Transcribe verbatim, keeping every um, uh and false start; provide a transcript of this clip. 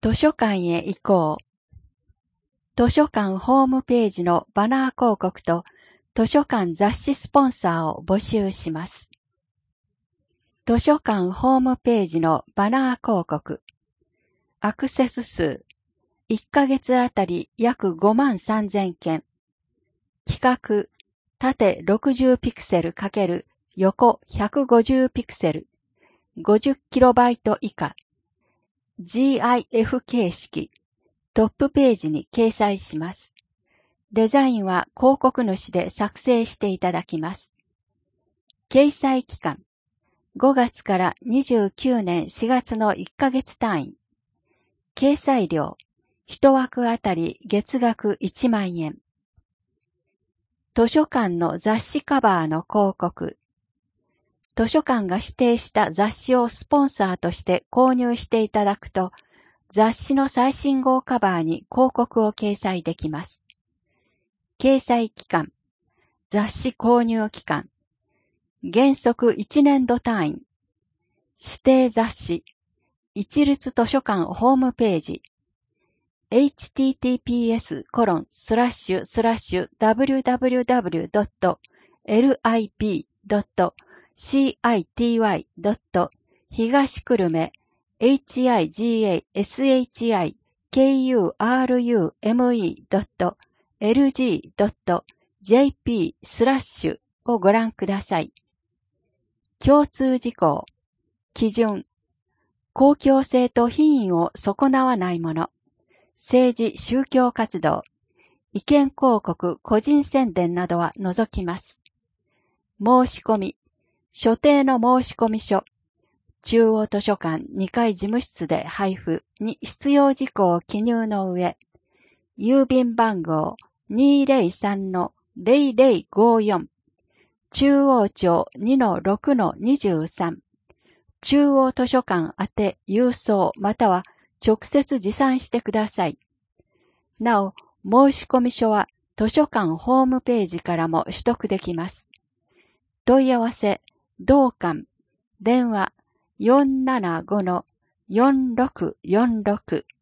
図書館へ行こう。図書館ホームページのバナー広告と図書館雑誌スポンサーを募集します。図書館ホームページのバナー広告。アクセス数いっかげつあたり約ごまんさんぜんけん。規格縦ろくじゅうピクセル×横ひゃくごじゅうピクセル。ごじゅっキロバイト以下。ジーアイエフ 形式。トップページに掲載します。デザインは広告主で作成していただきます。掲載期間ごがつからにじゅうきゅうねんしがつのいっかげつ単位。掲載料いちわくあたり月額いちまんえん。図書館の雑誌カバーの広告。図書館が指定した雑誌をスポンサーとして購入していただくと、雑誌の最新号カバーに広告を掲載できます。掲載期間、雑誌購入期間、原則いちねんど単位、指定雑誌、一律図書館ホームページ、エイチティーティーピーエスコロンスラッシュスラッシュダブリューダブリューダブリュードットエルアイピードットシーアイティーワイドット東久留米 エイチアイジーエーエスエイチアイケーユーアールユーエムイードットエルジードットジェーピースラッシュをご覧ください。共通事項、基準、公共性と品位を損なわないもの、政治・宗教活動、意見広告・個人宣伝などは除きます。申し込み、所定の申込書、中央図書館にかい事務室で配布に必要事項を記入の上、郵便番号 にーぜろさんのぜろぜろごよん、中央町 にのろくのにじゅうさん、中央図書館宛て郵送または直接持参してください。なお、申込書は図書館ホームページからも取得できます。問い合わせ、同館、電話 よんななごのよんろくよんろく